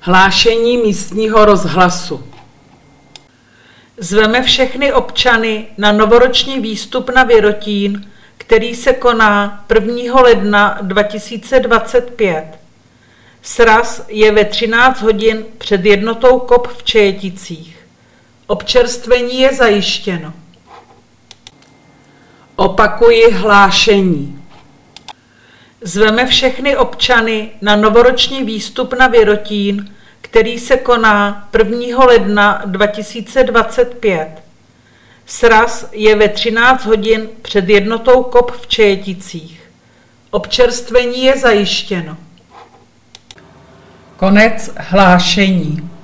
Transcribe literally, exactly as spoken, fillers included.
Hlášení místního rozhlasu. Zveme všechny občany na novoroční výstup na Věrotín, který se koná prvního ledna dva tisíce dvacet pět. Sraz je ve třináct hodin před jednotou Kop v Čejeticích. Občerstvení je zajištěno. Opakuji hlášení. Zveme všechny občany na novoroční výstup na Věrotín, který se koná prvního ledna dva tisíce dvacet pět. Sraz je ve třináct hodin před jednotou Kop v Čejeticích. Občerstvení je zajištěno. Konec hlášení.